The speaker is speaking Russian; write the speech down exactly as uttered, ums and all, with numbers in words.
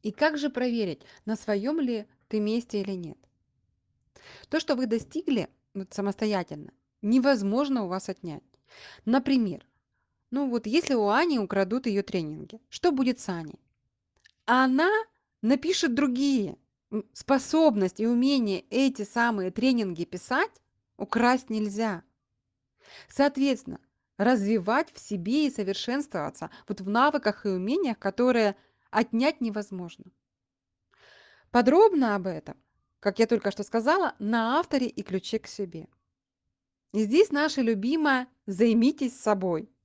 И как же проверить, на своем ли ты месте или нет? То, что вы достигли вот самостоятельно, невозможно у вас отнять. Например, ну вот если у Ани украдут ее тренинги, что будет с Аней? Она напишет другие. М, Способность и умение эти самые тренинги писать украсть нельзя. Соответственно, развивать в себе и совершенствоваться вот в навыках и умениях, которые отнять невозможно. Подробно об этом, как я только что сказала, на авторе и ключе к себе. И здесь наше любимое «займитесь собой».